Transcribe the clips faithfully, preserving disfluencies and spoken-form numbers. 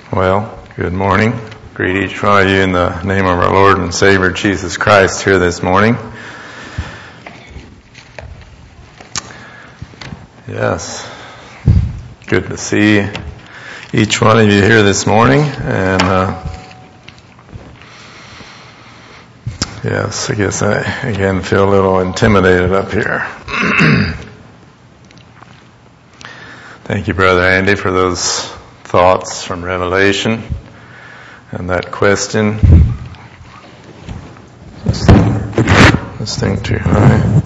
Well, good morning. Greet each one of you in the name of our Lord and Savior Jesus Christ here this morning. Yes, good to see each one of you here this morning. And uh, yes, I guess I again feel a little intimidated up here. Thank you, Brother Andy, for those thoughts from Revelation and that question. This thing, this thing too high.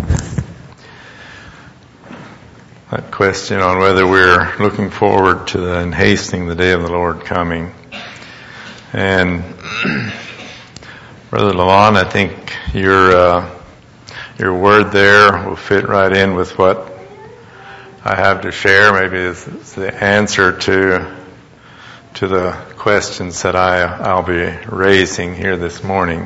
That question on whether we're looking forward to the, and hastening the day of the Lord coming. And Brother Lavon, I think your uh, your word there will fit right in with what I have to share. Maybe it's, it's the answer to to the questions that I, I'll be raising here this morning.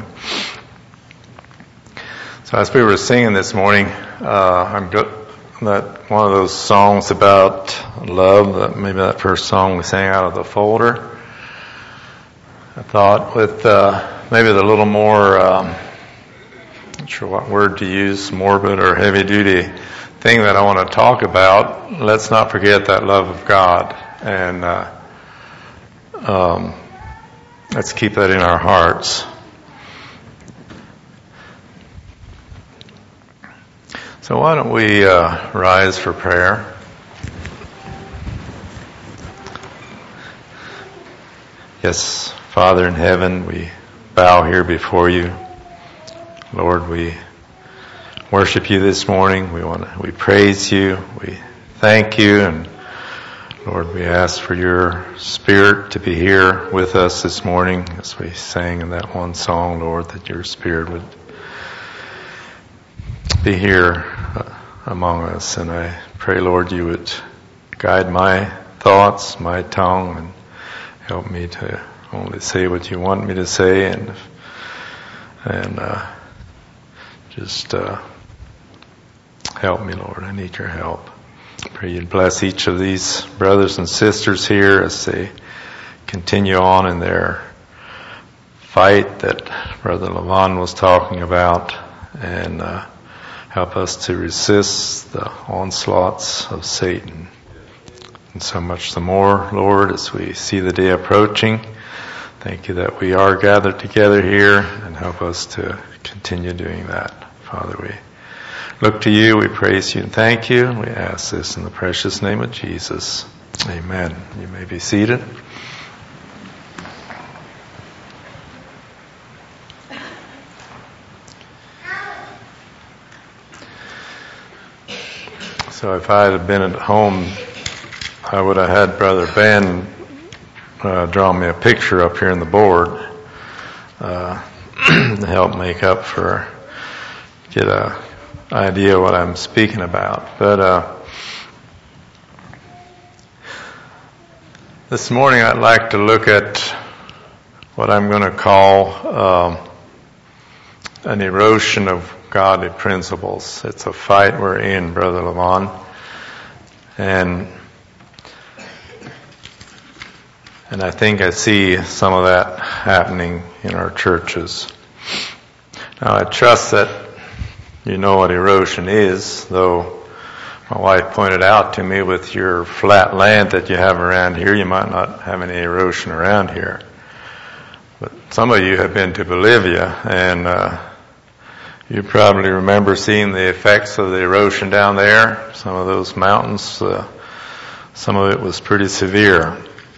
So as we were singing this morning, uh, I'm go- that one of those songs about love, that maybe that first song we sang out of the folder. I thought with uh, maybe the little more, um, not sure what word to use, morbid or heavy duty thing that I want to talk about. Let's not forget that love of God, and uh, Um, let's keep that in our hearts. So why don't we uh, rise for prayer? Yes, Father in heaven, we bow here before you. Lord, we worship you this morning. We want to, we praise you. We thank you, and Lord, we ask for your Spirit to be here with us this morning as we sang in that one song, Lord, that your Spirit would be here among us. And I pray, Lord, you would guide my thoughts, my tongue, and help me to only say what you want me to say, and and uh, just uh, help me, Lord. I need your help. Pray you'd bless each of these brothers and sisters here as they continue on in their fight that Brother Lavon was talking about, and uh, help us to resist the onslaughts of Satan. And so much the more, Lord, as we see the day approaching. Thank you that we are gathered together here, and help us to continue doing that. Father, we look to you, we praise you and thank you. We ask this in the precious name of Jesus. Amen. You may be seated. So if I had been at home, I would have had Brother Ben uh, draw me a picture up here on the board uh, to help make up for, get a idea what I'm speaking about. But uh, this morning I'd like to look at what I'm going to call um, an erosion of godly principles. It's a fight we're in, Brother Lavon, and and I think I see some of that happening in our churches. Now I trust that you know what erosion is, though my wife pointed out to me with your flat land that you have around here, you might not have any erosion around here. But some of you have been to Bolivia, and uh, you probably remember seeing the effects of the erosion down there. Some of those mountains, uh, some of it was pretty severe.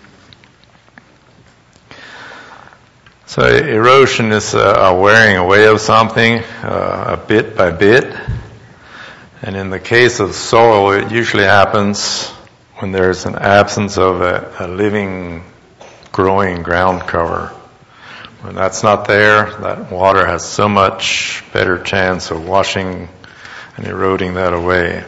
So erosion is a, a wearing away of something, uh, a bit by bit. And in the case of soil, it usually happens when there's an absence of a, a living, growing ground cover. When that's not there, that water has so much better chance of washing and eroding that away.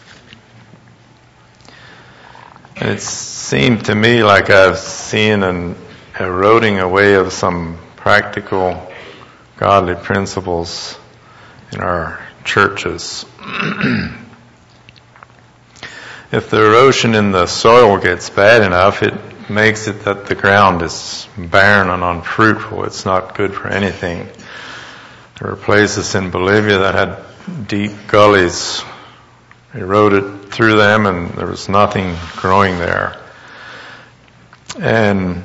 And it seemed to me like I've seen an eroding away of some practical godly principles in our churches. If the erosion in the soil gets bad enough, it makes it that the ground is barren and unfruitful. It's not good for anything. There were places in Bolivia that had deep gullies eroded through them, and there was nothing growing there. And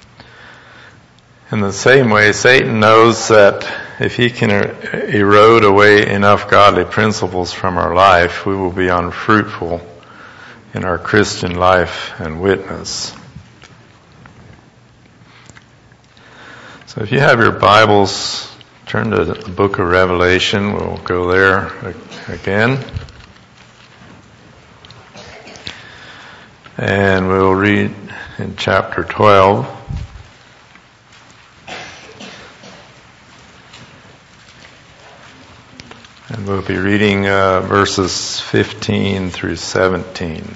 in the same way, Satan knows that if he can er- erode away enough godly principles from our life, we will be unfruitful in our Christian life and witness. So if you have your Bibles, turn to the book of Revelation. We'll go there again. And we'll read in chapter twelve. And we'll be reading uh, verses fifteen through seventeen.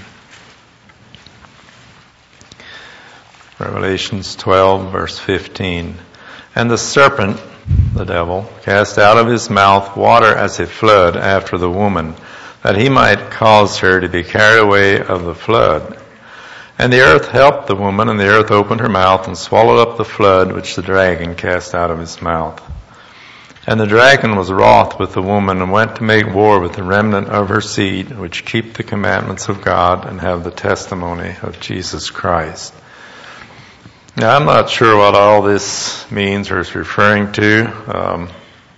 Revelations twelve, verse fifteen. And the serpent, the devil, cast out of his mouth water as a flood after the woman, that he might cause her to be carried away of the flood. And the earth helped the woman, and the earth opened her mouth and swallowed up the flood which the dragon cast out of his mouth. And the dragon was wroth with the woman, and went to make war with the remnant of her seed, which keep the commandments of God and have the testimony of Jesus Christ. Now, I'm not sure what all this means or is referring to. Um,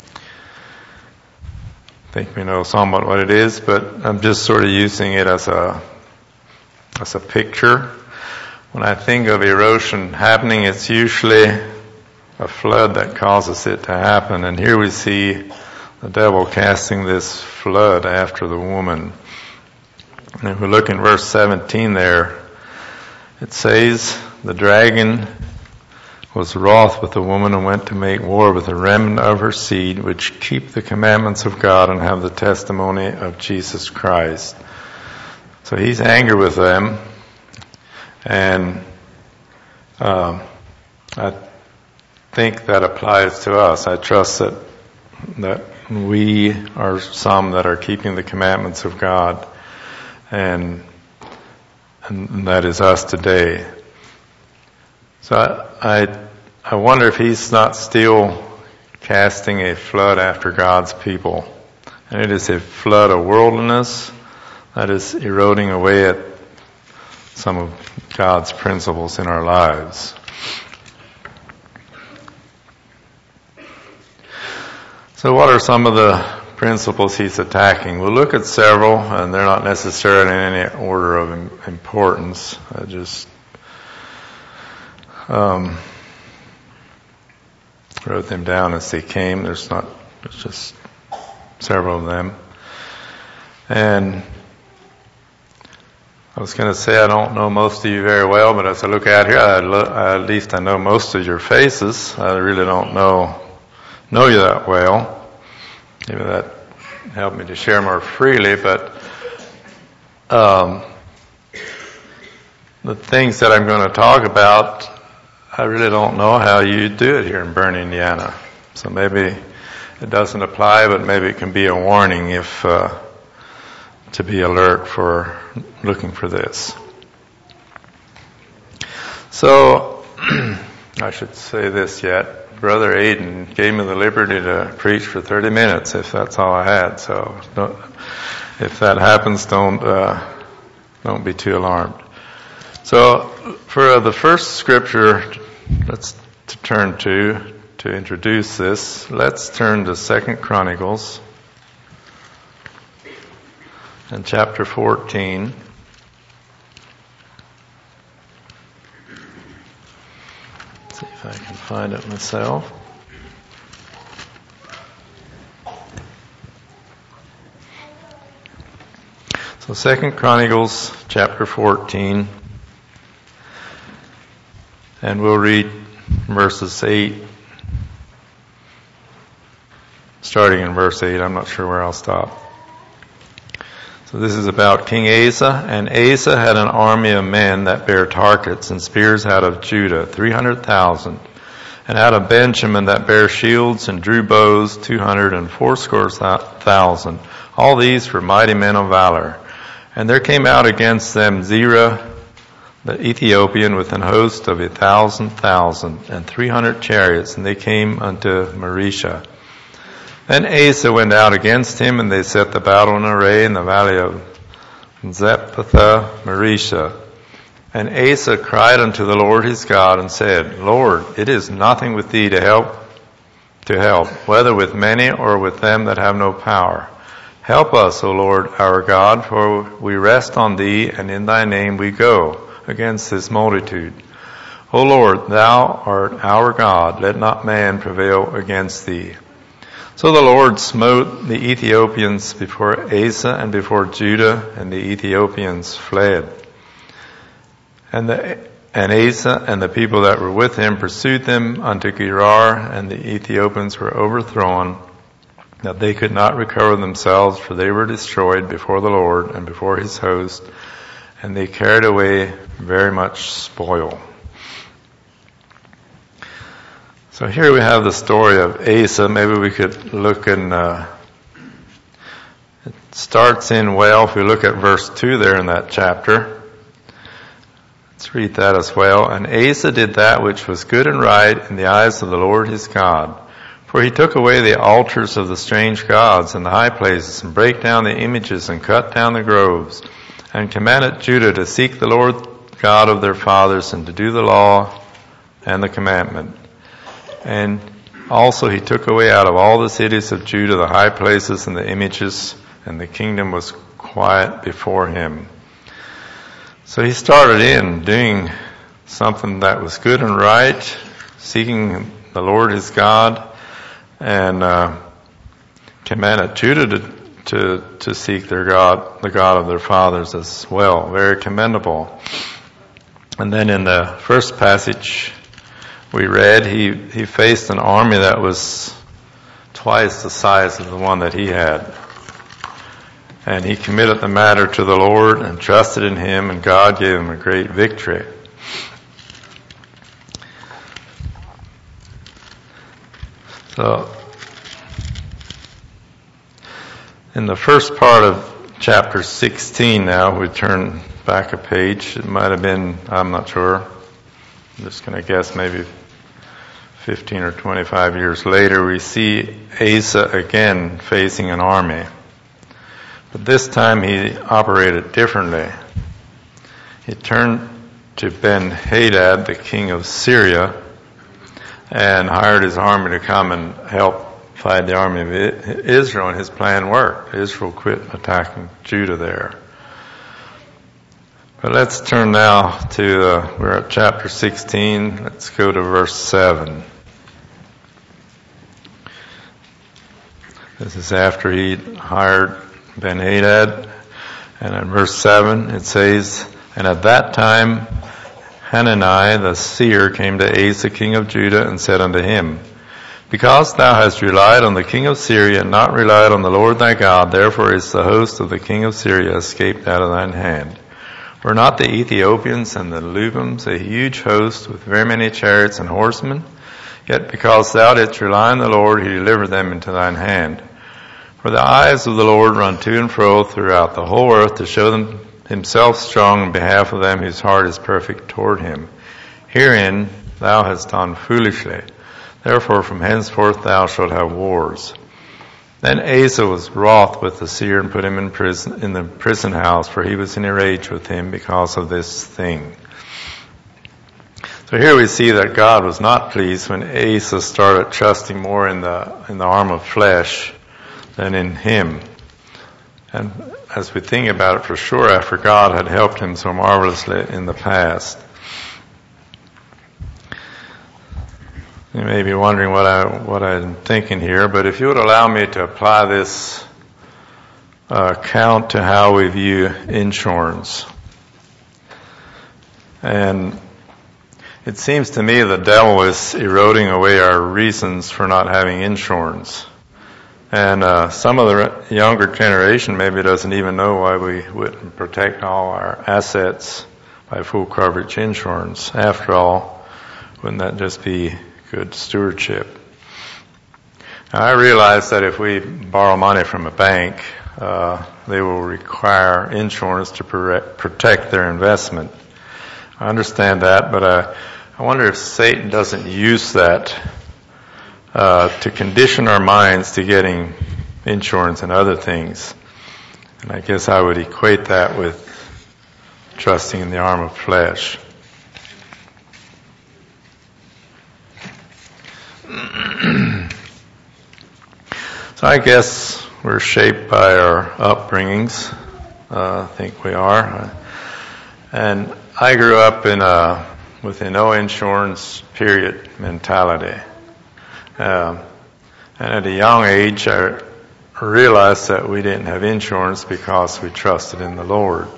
I think we know somewhat what it is, but I'm just sort of using it as a as a picture. When I think of erosion happening, it's usually a flood that causes it to happen. And here we see the devil casting this flood after the woman. And if we look in verse seventeen there, it says, the dragon was wroth with the woman and went to make war with the remnant of her seed, which keep the commandments of God and have the testimony of Jesus Christ. So he's angry with them. And um, I think that applies to us. I trust that that we are some that are keeping the commandments of God, and and that is us today. So I, I I wonder if he's not still casting a flood after God's people, and it is a flood of worldliness that is eroding away at some of God's principles in our lives. So what are some of the principles he's attacking? We'll look at several, and they're not necessarily in any order of importance. I just um, wrote them down as they came. There's not, there's just several of them. And I was going to say I don't know most of you very well, but as I look out here, I lo- at least I know most of your faces. I really don't know know you that well. Maybe that helped me to share more freely, but um, the things that I'm going to talk about, I really don't know how you do it here in Bern, Indiana. So maybe it doesn't apply, but maybe it can be a warning if uh, to be alert for looking for this. So, I should say this yet. Brother Aiden gave me the liberty to preach for thirty minutes if that's all I had. So, don't, if that happens, don't uh, don't be too alarmed. So, for the first scripture, let's to turn to to introduce this. Let's turn to Second Chronicles and chapter fourteen. Let's see if I can find it myself. So Second Chronicles chapter fourteen, and we'll read verses eight, starting in verse eight. I'm not sure where I'll stop. So this is about King Asa. And Asa had an army of men that bare targets and spears out of Judah, three hundred thousand. And out of Benjamin that bare shields and drew bows, two hundred and fourscore thousand. All these were mighty men of valor. And there came out against them Zerah, the Ethiopian with an host of a thousand thousand and three hundred chariots, and they came unto Maresha. Then Asa went out against him, and they set the battle in array in the valley of Zephathah Maresha. And Asa cried unto the Lord his God, and said, Lord, it is nothing with thee to help, to help, whether with many or with them that have no power. Help us, O Lord our God, for we rest on thee, and in thy name we go against this multitude. O Lord, thou art our God, let not man prevail against thee. So the Lord smote the Ethiopians before Asa and before Judah, and the Ethiopians fled. And the and Asa and the people that were with him pursued them unto Gerar, and the Ethiopians were overthrown, that they could not recover themselves, for they were destroyed before the Lord and before his host, and they carried away very much spoil. So here we have the story of Asa. Maybe we could look in, uh, it starts in, well, if we look at verse two there in that chapter. Let's read that as well. And Asa did that which was good and right in the eyes of the Lord his God. For he took away the altars of the strange gods and the high places, and brake down the images, and cut down the groves, and commanded Judah to seek the Lord God of their fathers, and to do the law and the commandment. And also he took away out of all the cities of Judah the high places and the images, and the kingdom was quiet before him. So he started in doing something that was good and right, seeking the Lord his God, and uh, commanded Judah to, to to seek their God, the God of their fathers as well. Very commendable. And then in the first passage we read, he, he faced an army that was twice the size of the one that he had. And he committed the matter to the Lord and trusted in him, and God gave him a great victory. So, in the first part of chapter sixteen now, we turn back a page. It might have been, I'm not sure, I'm just going to guess maybe fifteen or twenty-five years later, we see Asa again facing an army. But this time he operated differently. He turned to Ben-Hadad, the king of Syria, and hired his army to come and help fight the army of Israel, and his plan worked. Israel quit attacking Judah there. But let's turn now to, uh, we're at chapter sixteen. Let's go to verse seven. This is after he hired Ben-Hadad. And in verse seven it says, And at that time Hanani the seer came to Asa king of Judah, and said unto him, Because thou hast relied on the king of Syria, and not relied on the Lord thy God, therefore is the host of the king of Syria escaped out of thine hand. Were not the Ethiopians and the Lubims a huge host with very many chariots and horsemen? Yet because thou didst rely on the Lord, he delivered them into thine hand. For the eyes of the Lord run to and fro throughout the whole earth, to show them himself strong in behalf of them whose heart is perfect toward him. Herein thou hast done foolishly. Therefore from henceforth thou shalt have wars. Then Asa was wroth with the seer, and put him in prison, in the prison house, for he was in a rage with him because of this thing. So here we see that God was not pleased when Asa started trusting more in the in the arm of flesh than in him. And as we think about it, for sure, after God had helped him so marvelously in the past. You may be wondering what I what I'm thinking here, but if you would allow me to apply this uh, count to how we view insurance. And it seems to me the devil is eroding away our reasons for not having insurance. And uh, some of the younger generation maybe doesn't even know why we wouldn't protect all our assets by full coverage insurance. After all, wouldn't that just be good stewardship? Now, I realize that if we borrow money from a bank, uh, they will require insurance to protect their investment. I understand that, but I, I wonder if Satan doesn't use that uh, to condition our minds to getting insurance and other things. And I guess I would equate that with trusting in the arm of flesh. So I guess we're shaped by our upbringings. Uh, I think we are. And I grew up in a with a no insurance period mentality. Um, and at a young age, I realized that we didn't have insurance because we trusted in the Lord.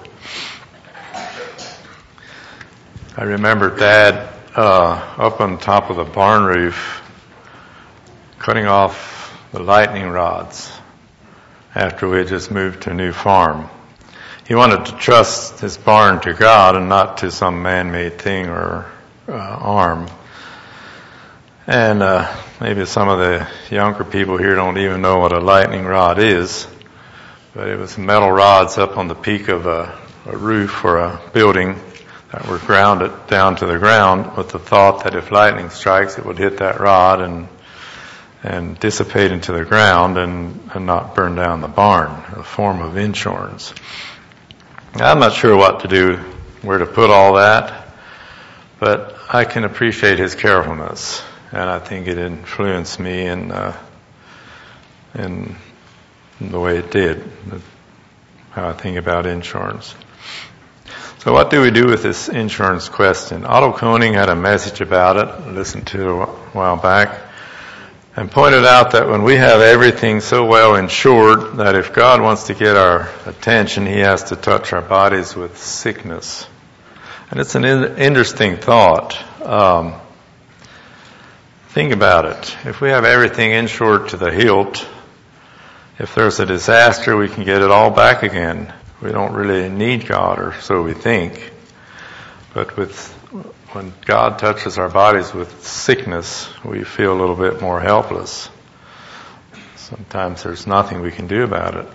I remember Dad uh, up on top of the barn roof cutting off the lightning rods after we had just moved to a new farm. He wanted to trust his barn to God and not to some man-made thing or uh, arm. And uh, maybe some of the younger people here don't even know what a lightning rod is, but it was metal rods up on the peak of a, a roof or a building that were grounded down to the ground with the thought that if lightning strikes, it would hit that rod and and dissipate into the ground and, and not burn down the barn, a form of insurance. I'm not sure what to do, where to put all that, but I can appreciate his carefulness, and I think it influenced me in, uh, in the way it did, how I think about insurance. So what do we do with this insurance question? Otto Koning had a message about it, I listened to a while back, and pointed out that when we have everything so well insured that if God wants to get our attention, He has to touch our bodies with sickness. And it's an in- interesting thought. Um, think about it. If we have everything insured to the hilt, if there's a disaster, we can get it all back again. We don't really need God, or so we think. But with when God touches our bodies with sickness, we feel a little bit more helpless. Sometimes there's nothing we can do about it.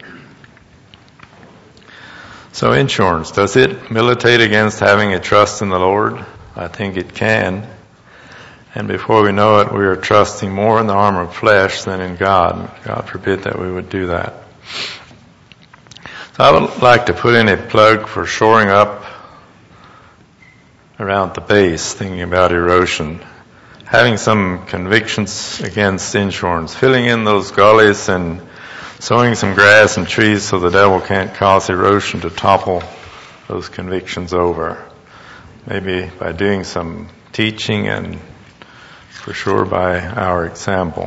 So insurance, does it militate against having a trust in the Lord? I think it can. And before we know it, we are trusting more in the arm of flesh than in God. God forbid that we would do that. So I would like to put in a plug for shoring up around the base, thinking about erosion, having some convictions against insurance, filling in those gullies and sowing some grass and trees so the devil can't cause erosion to topple those convictions over. Maybe by doing some teaching and for sure by our example.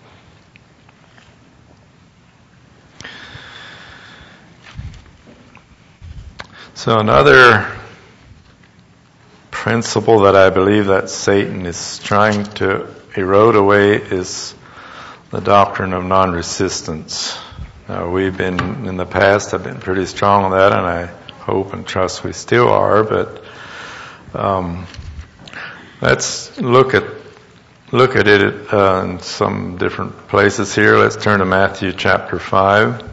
So another principle that I believe that Satan is trying to erode away is the doctrine of non-resistance. Now, we've been, in the past, have been pretty strong on that, and I hope and trust we still are, but um, let's look at look at it uh, in some different places here. Let's turn to Matthew chapter five.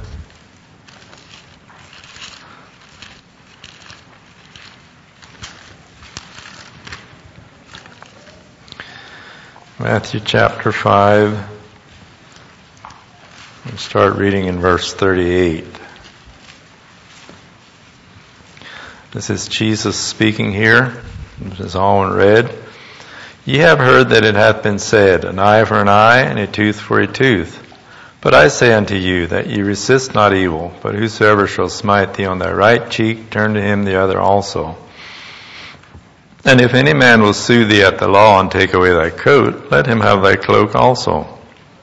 Matthew chapter five, we'll start reading in verse thirty-eight. This is Jesus speaking here. This is all in red. Ye have heard that it hath been said, an eye for an eye, and a tooth for a tooth. But I say unto you, that ye resist not evil, but whosoever shall smite thee on thy right cheek, turn to him the other also. And if any man will sue thee at the law and take away thy coat, let him have thy cloak also.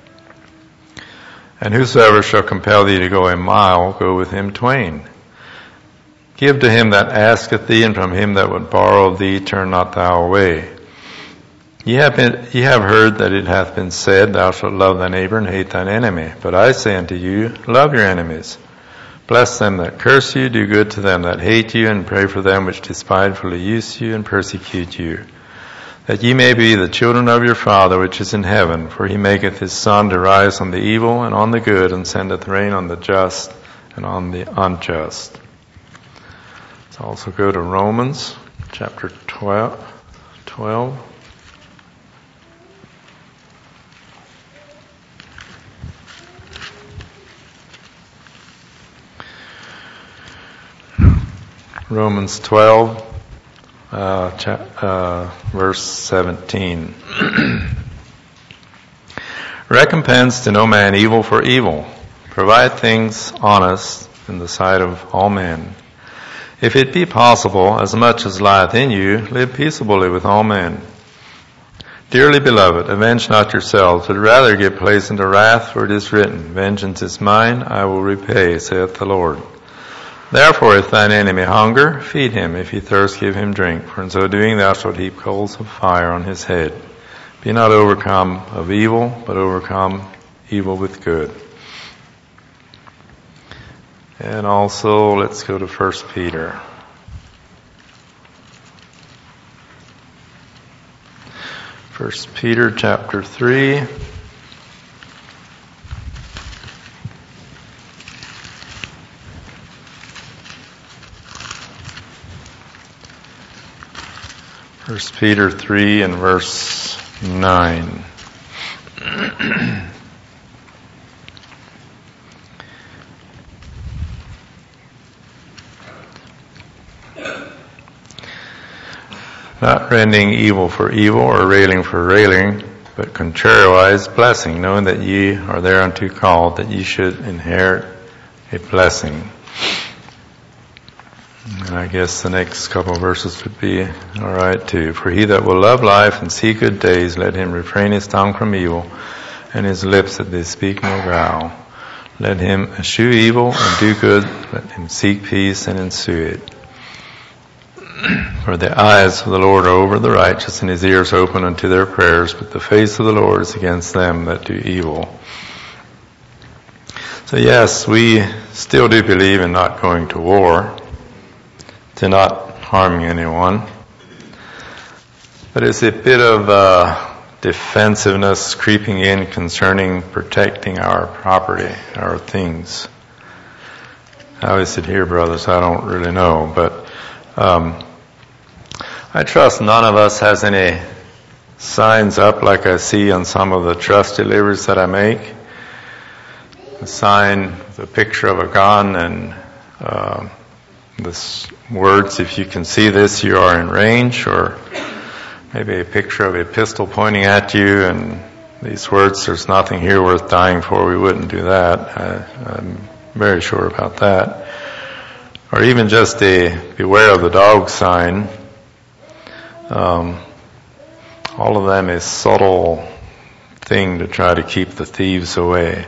And whosoever shall compel thee to go a mile, go with him twain. Give to him that asketh thee, and from him that would borrow of thee, turn not thou away. Ye have been, ye have heard that it hath been said, Thou shalt love thy neighbor and hate thine enemy. But I say unto you, love your enemies. Bless them that curse you, do good to them that hate you, and pray for them which despitefully use you and persecute you, that ye may be the children of your Father which is in heaven. For he maketh his sun to rise on the evil and on the good, and sendeth rain on the just and on the unjust. Let's also go to Romans chapter twelve. twelve. Romans twelve, uh, cha- uh, verse seventeen. Recompense to no man evil for evil. Provide things honest in the sight of all men. If it be possible, as much as lieth in you, live peaceably with all men. Dearly beloved, avenge not yourselves, but rather give place unto wrath, for it is written, Vengeance is mine, I will repay, saith the Lord. Therefore, if thine enemy hunger, feed him. If he thirst, give him drink. For in so doing thou shalt heap coals of fire on his head. Be not overcome of evil, but overcome evil with good. And also, let's go to First Peter. First Peter chapter three. First Peter three and verse nine. Not rending evil for evil or railing for railing, but contrariwise blessing, knowing that ye are thereunto called, that ye should inherit a blessing. And I guess the next couple of verses would be all right too. For he that will love life and see good days, let him refrain his tongue from evil, and his lips that they speak no guile. Let him eschew evil and do good. Let him seek peace and ensue it. For the eyes of the Lord are over the righteous, and his ears open unto their prayers, but the face of the Lord is against them that do evil. So yes, we still do believe in not going to war, to not harming anyone. But it's a bit of uh, defensiveness creeping in concerning protecting our property, our things. How is it here, brothers? I don't really know. But um, I trust none of us has any signs up like I see on some of the trust deliveries that I make. A sign with a picture of a gun and uh, this words, if you can see this, you are in range, or maybe a picture of a pistol pointing at you, and these words, there's nothing here worth dying for, we wouldn't do that. I, I'm very sure about that. Or even just a beware of the dog sign. Um, all of them is subtle thing to try to keep the thieves away.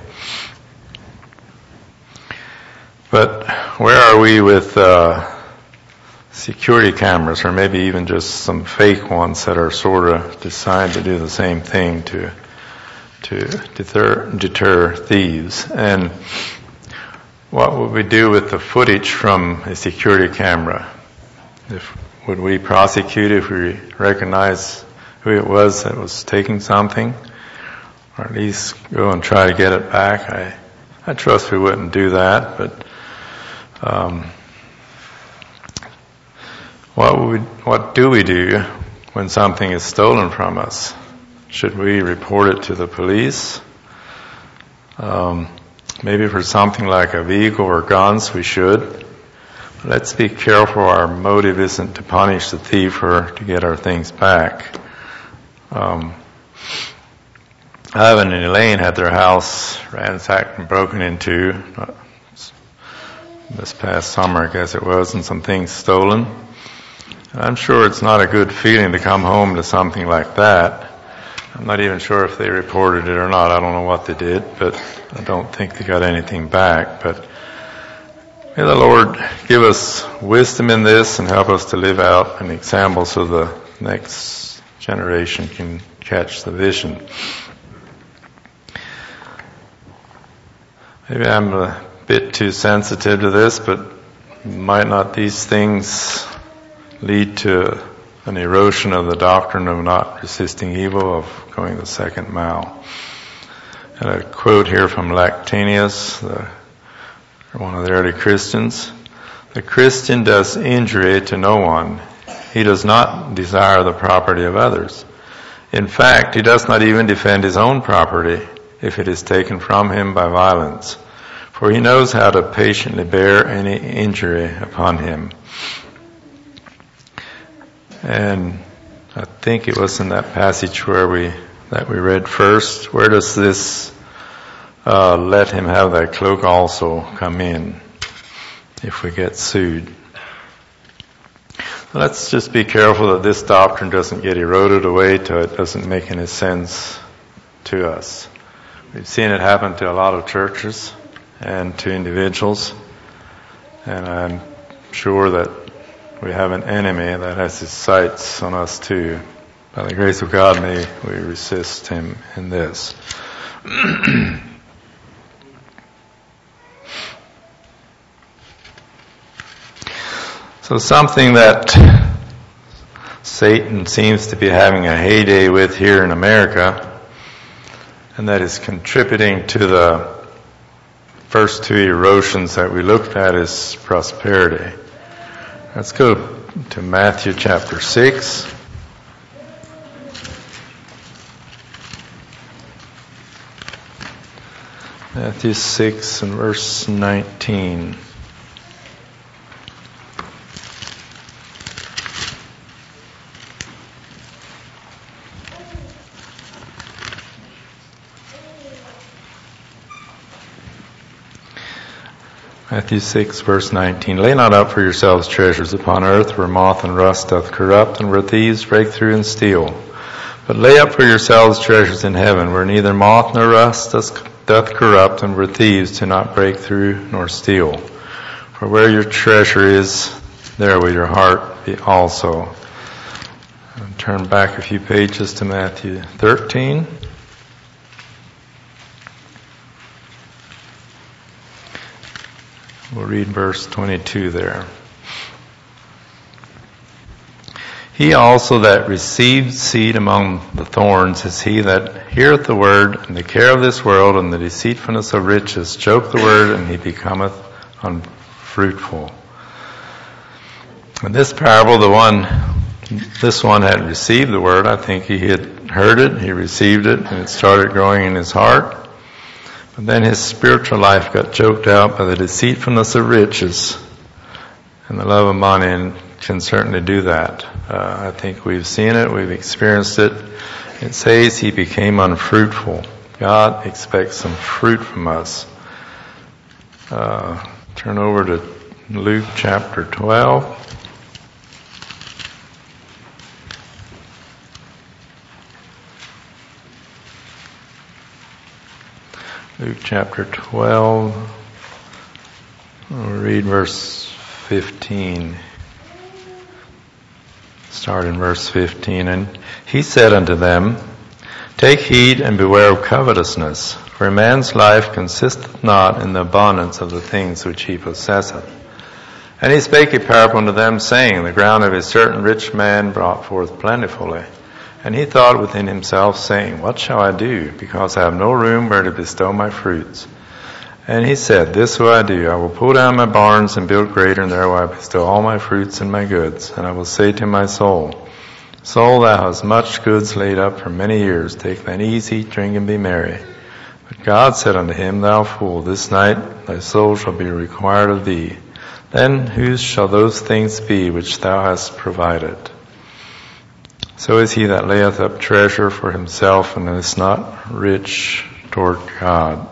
But where are we with uh, security cameras, or maybe even just some fake ones that are sort of designed to do the same thing to to deter, deter thieves? And what would we do with the footage from a security camera? If, would we prosecute if we recognize who it was that was taking something, or at least go and try to get it back? I I trust we wouldn't do that, but. Um, what would, what do we do when something is stolen from us? Should we report it to the police? Um, maybe for something like a vehicle or guns, we should. Let's be careful. Our motive isn't to punish the thief or to get our things back. Um, Ivan and Elaine had their house ransacked and broken into this past summer, I guess it was, and some things stolen. And I'm sure it's not a good feeling to come home to something like that. I'm not even sure if they reported it or not. I don't know what they did, but I don't think they got anything back. But may the Lord give us wisdom in this and help us to live out an example so the next generation can catch the vision. Maybe I'm a bit too sensitive to this, but might not these things lead to an erosion of the doctrine of not resisting evil, of going the second mile? And a quote here from Lactantius, the, one of the early Christians: "The Christian does injury to no one. He does not desire the property of others. In fact, he does not even defend his own property if it is taken from him by violence, for he knows how to patiently bear any injury upon him. And I think it was in that passage where we that we read first, where does this uh, let him have that cloak also come in if we get sued? Let's just be careful that this doctrine doesn't get eroded away till it doesn't make any sense to us. We've seen it happen to a lot of churches and to individuals, and I'm sure that we have an enemy that has his sights on us too. By the grace of God, may we resist him in this. So something that Satan seems to be having a heyday with here in America, and that is contributing to the first two erosions that we looked at, is prosperity. Let's go to Matthew chapter six. Matthew six and verse nineteen. Matthew six, verse nineteen. Lay not up for yourselves treasures upon earth, where moth and rust doth corrupt, and where thieves break through and steal. But lay up for yourselves treasures in heaven, where neither moth nor rust doth corrupt, and where thieves do not break through nor steal. For where your treasure is, there will your heart be also. And turn back a few pages to Matthew thirteen. We'll read verse twenty-two there. He also that received seed among the thorns is he that heareth the word, and the care of this world and the deceitfulness of riches choke the word, and he becometh unfruitful. In this parable, the one, this one had received the word. I think he had heard it, he received it, and it started growing in his heart. But then his spiritual life got choked out by the deceitfulness of riches, and the love of money can certainly do that. Uh, I think we've seen it, we've experienced it. It says he became unfruitful. God expects some fruit from us. Uh, turn over to Luke chapter twelve. Luke chapter twelve, we'll read verse fifteen. Start in verse fifteen. And he said unto them, Take heed and beware of covetousness, for a man's life consisteth not in the abundance of the things which he possesseth. And he spake a parable unto them, saying, The ground of a certain rich man brought forth plentifully. And he thought within himself, saying, What shall I do, because I have no room where to bestow my fruits? And he said, This will I do, I will pull down my barns and build greater, and there will I bestow all my fruits and my goods. And I will say to my soul, Soul, thou hast much goods laid up for many years. Take thine ease, eat, drink, and be merry. But God said unto him, Thou fool, this night thy soul shall be required of thee. Then whose shall those things be which thou hast provided? So is he that layeth up treasure for himself and is not rich toward God.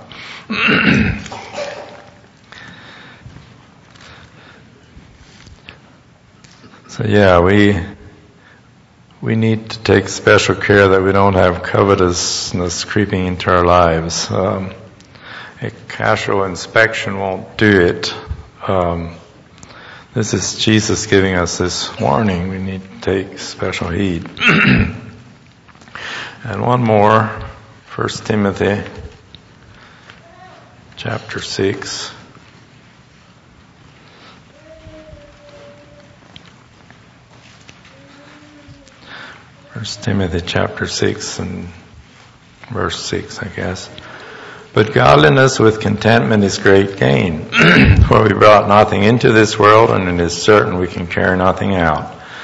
So yeah, we we need to take special care that we don't have covetousness creeping into our lives. Um, a casual inspection won't do it. Um, This is Jesus giving us this warning. We need to take special heed. And one more, First Timothy chapter six. First Timothy chapter six and verse six, I guess. But godliness with contentment is great gain. For we brought nothing into this world, and it is certain we can carry nothing out.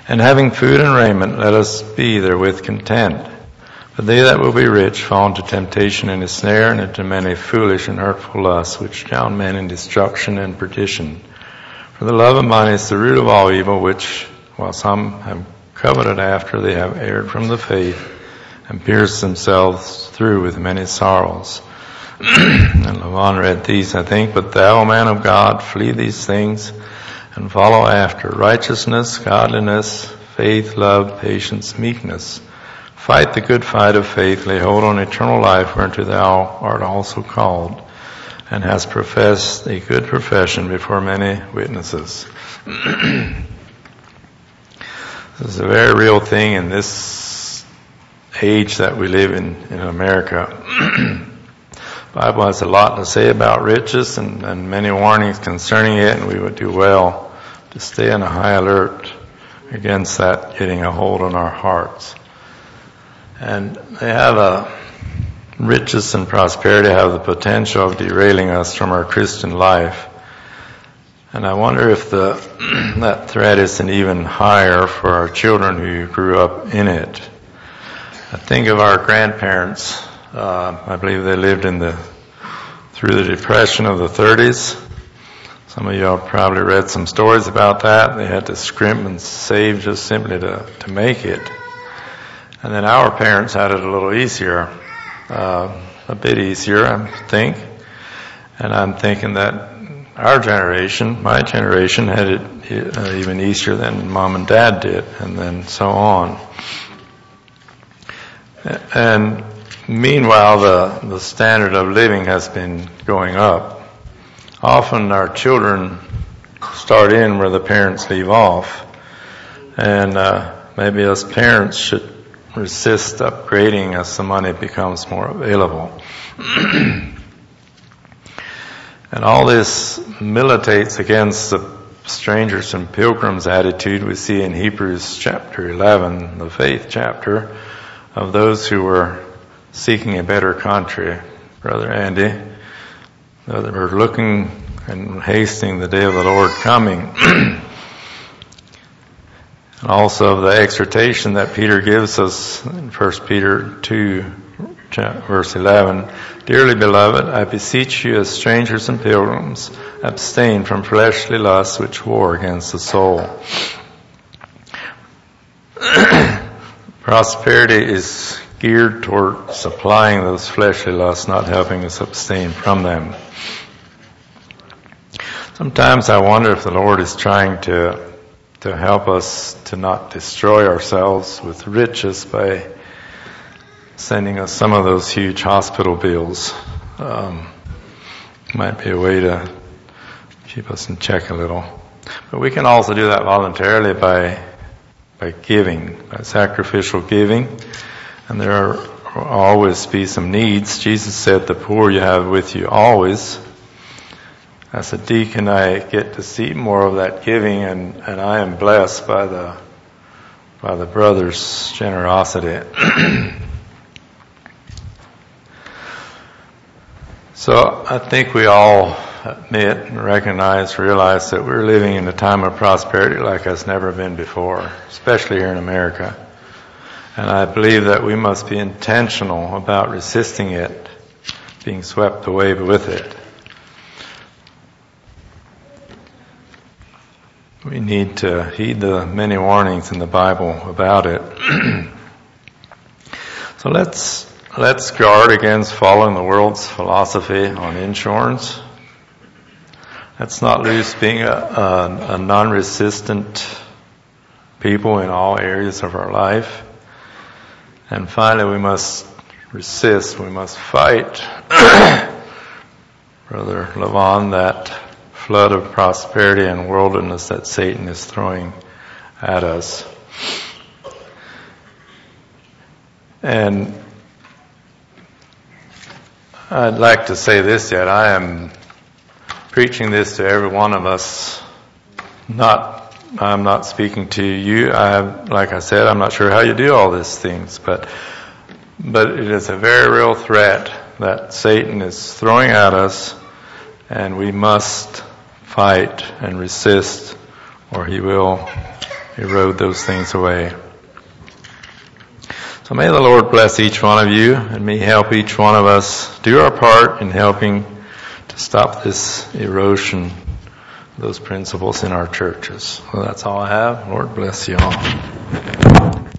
And having food and raiment, let us be therewith content. But they that will be rich fall into temptation and a snare, and into many foolish and hurtful lusts, which drown men in destruction and perdition. For the love of money is the root of all evil, which, while some have coveted after, they have erred from the faith, and pierced themselves through with many sorrows. And Lavan read these, I think, but thou, O man of God, flee these things, and follow after righteousness, godliness, faith, love, patience, meekness. Fight the good fight of faith, lay hold on eternal life, whereunto thou art also called, and hast professed a good profession before many witnesses. This is a very real thing in this age that we live in, in America. The Bible has a lot to say about riches and, and many warnings concerning it, and we would do well to stay on a high alert against that getting a hold on our hearts. And they have a riches and prosperity have the potential of derailing us from our Christian life. And I wonder if the that threat isn't even higher for our children who grew up in it. I think of our grandparents. Uh, I believe they lived in the through the Depression of the thirties. Some of y'all probably read some stories about that. They had to scrimp and save just simply to, to make it. And then our parents had it a little easier, uh, a bit easier, I think. And I'm thinking that our generation, my generation, had it uh, even easier than mom and dad did, and then so on. And meanwhile, the, the standard of living has been going up. Often our children start in where the parents leave off. And uh, maybe us parents should resist upgrading as the money becomes more available. And all this militates against the strangers and pilgrims attitude we see in Hebrews chapter eleven, the faith chapter, of those who were seeking a better country. Brother Andy, they were looking and hastening the day of the Lord coming. And also the exhortation that Peter gives us in First Peter two, verse eleven. Dearly beloved, I beseech you as strangers and pilgrims, abstain from fleshly lusts which war against the soul. Prosperity is geared toward supplying those fleshly lusts, not helping us abstain from them. Sometimes I wonder if the Lord is trying to to help us to not destroy ourselves with riches by sending us some of those huge hospital bills. Um, might be a way to keep us in check a little. But we can also do that voluntarily by by giving, by sacrificial giving. And there are will always be some needs. Jesus said, the poor you have with you always. As a deacon, I get to see more of that giving, and, and I am blessed by the by the brothers' generosity. So I think we all admit and recognize, realize that we're living in a time of prosperity like it's never been before, especially here in America. And I believe that we must be intentional about resisting it, being swept away with it. We need to heed the many warnings in the Bible about it. So let's let's guard against following the world's philosophy on insurance. Let's not lose being a, a, a non-resistant people in all areas of our life. And finally, we must resist. We must fight, Brother Lavan, that flood of prosperity and worldliness that Satan is throwing at us. And I'd like to say this yet. I am preaching this to every one of us. Not, I'm not speaking to you. I have, like I said, I'm not sure how you do all these things, but but it is a very real threat that Satan is throwing at us, and we must fight and resist, or he will erode those things away. So may the Lord bless each one of you, and may help each one of us do our part in helping to stop this erosion of those principles in our churches. Well, that's all I have. Lord bless you all.